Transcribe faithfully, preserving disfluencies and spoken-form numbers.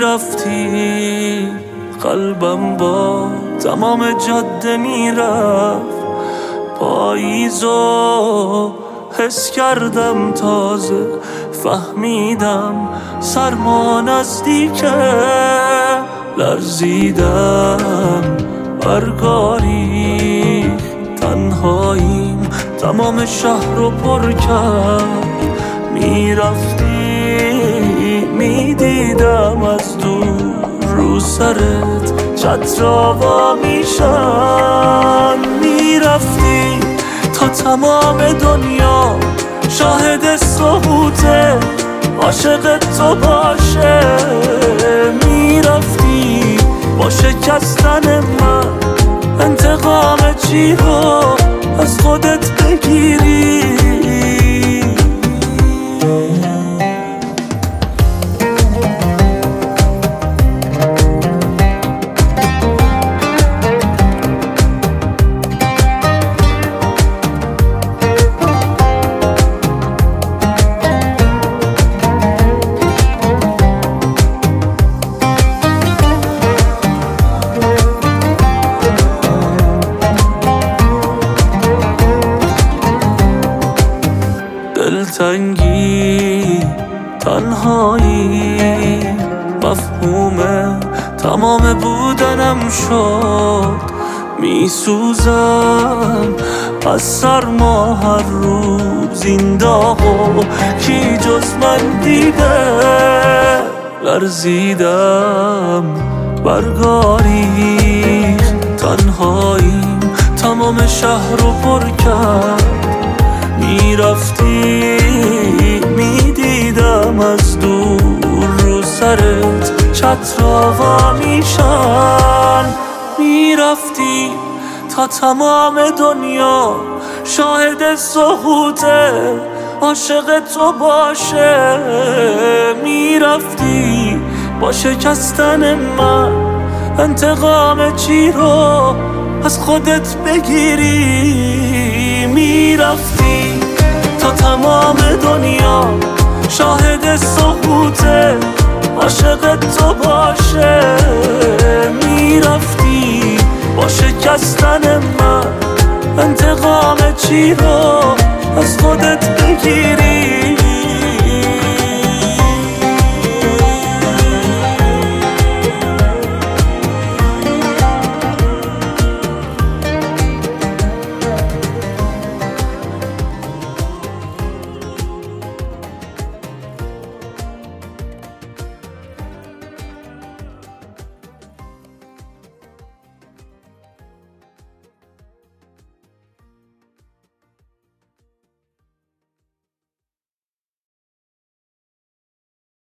میرفتی قلبم با تمام جاده میرفت. پاییزو حس کردم تازه، فهمیدم سرما نزدیکه. لرزیدم برگاری تنهاییم تمام شهر رو پر کرد. میرفتی میدیدم از دور رو سرت چترا وا میشن. میرفتی تا تمام دنیا شاهد سقوطه عاشق تو باشه. میرفتی با شکستن من انتقام چی رو از خودت بگیری. دلتنگی تنهایی مفهوم تمام بودنم شد. میسوزم از سرما هر روز این داغو کی جز من دیده. لرزیدم برگاری تنهاییم تمام شهر رو پر کرد. میرفتی میدیدم از دور رو سرت چترا وا میشن. میرفتی تا تمام دنیا شاهد سقوطه عاشق تو باشه. میرفتی با شکستن من انتقام چی رو از خودت بگیری. میرفتی تا تمام دنیا شاهد سقوطه عاشق تو باشه. میرفتی با شکستن من انتقام چی رو از خودت بگیری.